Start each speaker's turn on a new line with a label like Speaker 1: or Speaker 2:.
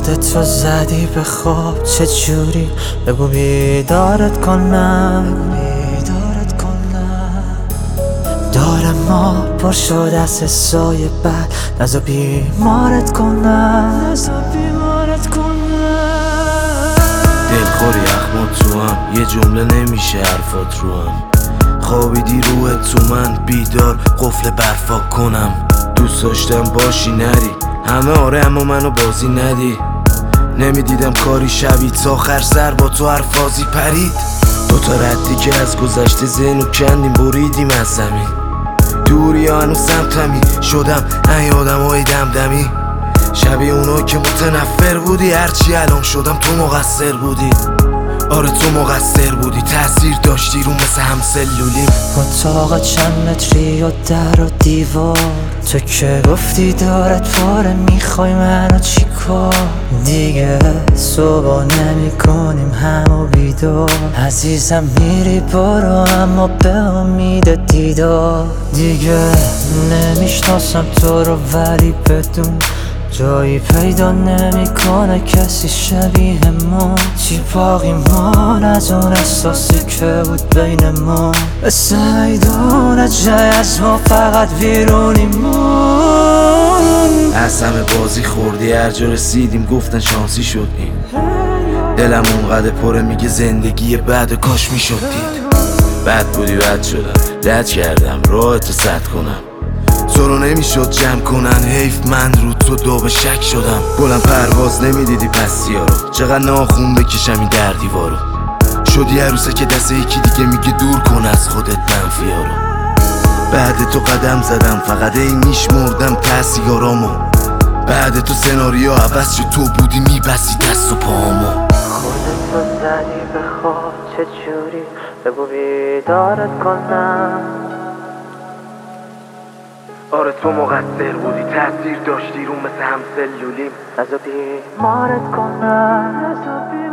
Speaker 1: خودتو زدی به خواب چجوری؟ بگو بیدارت کنم دار ما پر شد از حسای بد، نزا بیمارت کنم
Speaker 2: دلخوری اخمات تو هم یه جمله نمیشه حرفات رو هم. خوابیدی روحت تو من بیدار قفل برفا کنم. دوست داشتم باشی نری همه آره اما منو بازی ندی. نمیدیدم کاری شوید تا آخر سر با تو هر فازی پرید. دوتا ردی که از گذشته ذهنو کندیم بریدیم از زمین. دوری ها هنو سمتمی شدم نه یادم های دمدمی. شبیه اونو که متنفر بودی هرچی الان شدم تو مقصر بودی. آره تو مقصر بودی تأثیر داشتی رو مثل همسلولیم.
Speaker 1: اتاق چند متری و در و دیوار، تو که گفتی دارت پاره میخوای منو چی کار؟ دیگه صبح نمی کنیم همو بیدار. عزیزم میری برو اما به امید دیدار. دیگه نمیشناسم تو رو ولی بدون جایی پیدا نمیکنه کسی شبیه ما. چی باقی مان از اون احساسی که بود بین ما؟ مثل میدون جای از ما فقط ویرونیمون.
Speaker 2: از همه بازی خوردی هر جا رسیدیم گفتن شانسی شد این. دلم اونقدر پره میگه زندگی بعد کاش میشد دید. بد بودی بد شدم لج کردم راحتو سد کنم. تو رو نمیشد جمع کنن حیف من رو تو دو به شک شدم. بلند پرواز نمیدیدی پسیا رو چقدر ناخون بکشم این در دیوارو. شدی عروسه که دست یکی دیگه میگه دور کن از خودت منفیا رو. بعد تو قدم زدم فقط ای میشمردم تأثیرامو. بعد تو سناریو عوض شد تو بودی میبسی دست و پامو.
Speaker 1: خودتو زدی به خواب چجوری؟ بگو بیدارت کنم.
Speaker 2: آره تو مقصر بودی تأثیر داشتی رو مثل همسلولیم.
Speaker 1: نزا بیمارت کنم